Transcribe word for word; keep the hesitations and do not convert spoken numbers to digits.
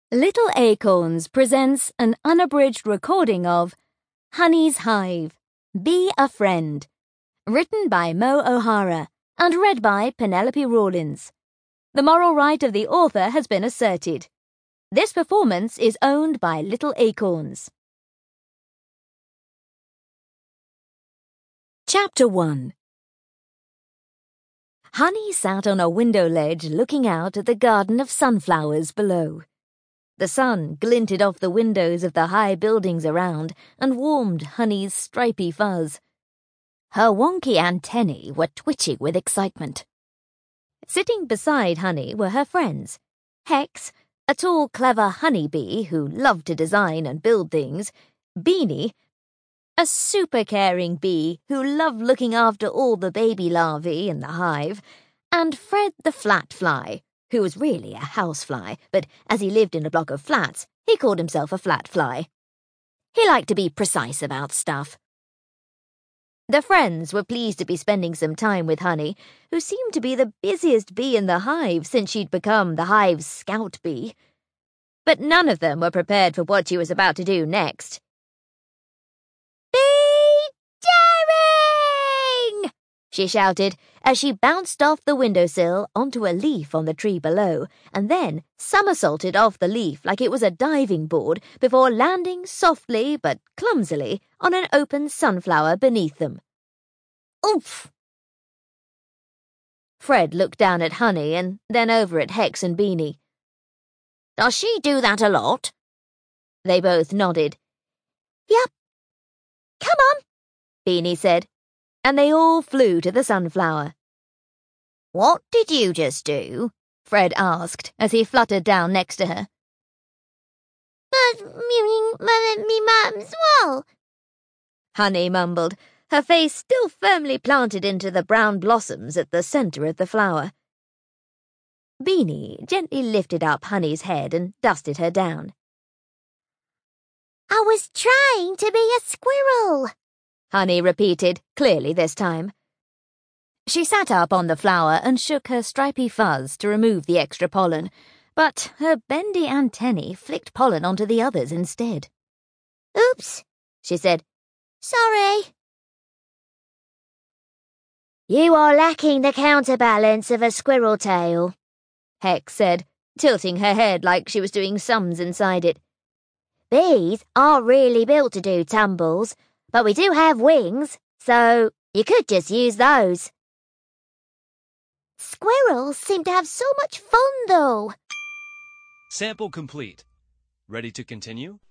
Little Acorns presents an unabridged recording of Honey's Hive, Be a Friend, written by Mo O'Hara and read by Penelope Rawlins. The moral right of the author has been asserted. This performance is owned by Little Acorns. Chapter one. Honey sat on a window ledge looking out at the garden of sunflowers below. The sun glinted off the windows of the high buildings around and warmed Honey's stripy fuzz. Her wonky antennae were twitching with excitement. Sitting beside Honey were her friends, Hex, a tall, clever honeybee who loved to design and build things, Beanie, a super-caring bee who loved looking after all the baby larvae in the hive, and Fred the flatfly, who was really a housefly, but as he lived in a block of flats, he called himself a flatfly. He liked to be precise about stuff. The friends were pleased to be spending some time with Honey, who seemed to be the busiest bee in the hive since she'd become the hive's scout bee. But none of them were prepared for what she was about to do next. "Be daring!" she shouted as she bounced off the windowsill onto a leaf on the tree below and then somersaulted off the leaf like it was a diving board before landing softly but clumsily on an open sunflower beneath them. Oof! Fred looked down at Honey and then over at Hex and Beanie. "Does she do that a lot?" They both nodded. "Yep. Come on," Beanie said, and they all flew to the sunflower. "What did you just do?" Fred asked as he fluttered down next to her. "Me mum's wall," Honey mumbled, her face still firmly planted into the brown blossoms at the centre of the flower. Beanie gently lifted up Honey's head and dusted her down. "I was trying to be a squirrel," Honey repeated, clearly this time. She sat up on the flower and shook her stripy fuzz to remove the extra pollen, but her bendy antennae flicked pollen onto the others instead. "Oops," she said. "Sorry." "You are lacking the counterbalance of a squirrel tail," Hex said, tilting her head like she was doing sums inside it. "Bees aren't really built to do tumbles, but we do have wings, so you could just use those." "Squirrels seem to have so much fun, though." Sample complete. Ready to continue?